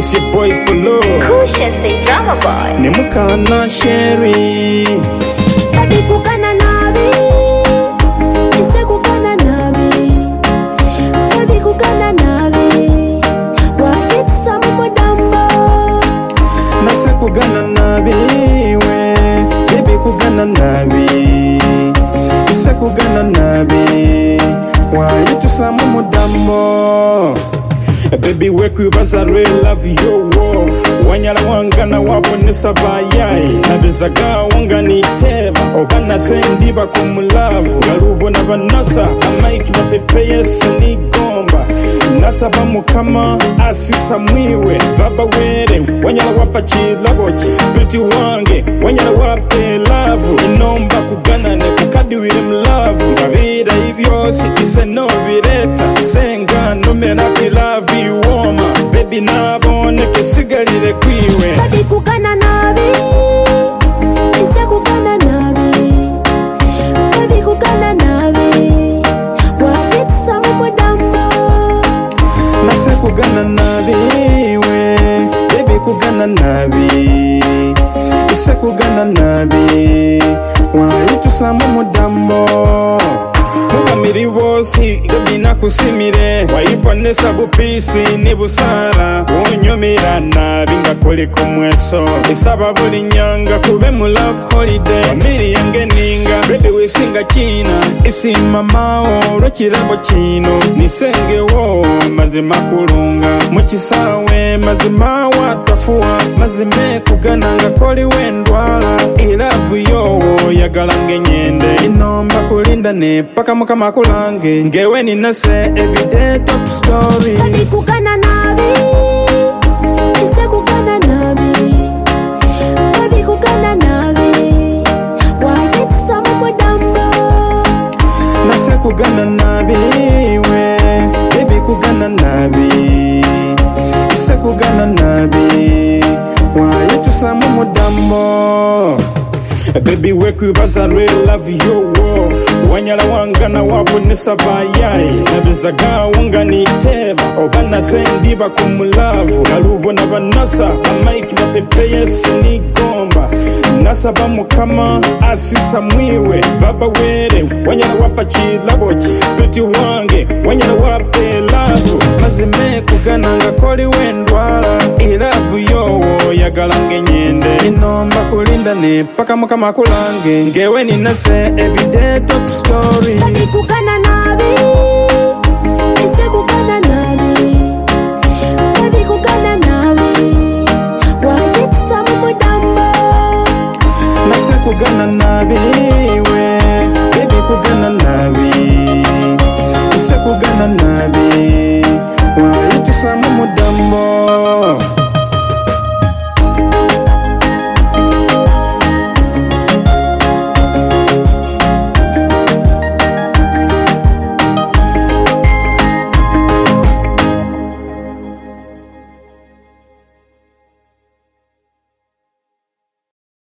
it's your boy Polo. Kusha say drama boy. Nemukana Sherry. Baby kukana nabi, ise kukana nabi. Baby kukana nabi, wakitsa mudamba. Nase kugana nabi we, baby kugana nabi. Ise kugana nabi, wakitsa mudamba. Baby wekubaza real love yo wo wanyala wangana wabonesa bayai nabizaga wangani teva obana sendiba kumulavu galubona banasa amaiki bapepeye senigomba nasaba mukama asisa mwiwe baba were wanyala wapa chilabochi pretty wange wanyala wape love inomba kuganane kukadiwire mlavu ngabira ibyosi ise no bireta senga numerati love woma baby nabone kesigalire kwiwe baby kukana nabi ise kukana nabi baby kukana nabi wakitsa mudamba nase kugana nabi we baby kugana nabi ise kugana nabi wakitsa mudambo Mukamiri bosi gabina kusimire wayiponesa bupisi ni busara unyumira nabi ngakole kumweso isaba buli nyanga kube mu love holiday wamiri yange ninga baby wesinga china isima mao rokirabo chino nisenge wo mazima kulunga mukisawe mazima watafuwa mazime kugana ngakoli wendwala I love yo yagalange nyende inomba kulinda ne paka mukama kulange ngewe ninase everyday top stories baby kukana nabi ise kukana nabi baby kukana nabi wakitsa mudamba nase kugana nabi we baby kugana nabi ise kugana nabi wakitsa mudambo Baby wekubaza real love yo wo wanyala wangana wabonesa bayai nabizaga wangani teba obana sendiba kumulavu galubona banasa amaiki bapepeye senigomba nasaba mukama asisa mwiwe baba were wanyala wapa chilabochi pretty wange wanyala wape love mazime kugana ngakoli wendwala I love yo yagalange nyende inomba kulinda ne paka mukama kulange ngewe ninase everyday top stories baby kukana nabi ise kukana nabi baby kukana nabi wakitsa mudamba nase kugana nabi we baby kugana nabi ise kugana nabi wakitsa mudambo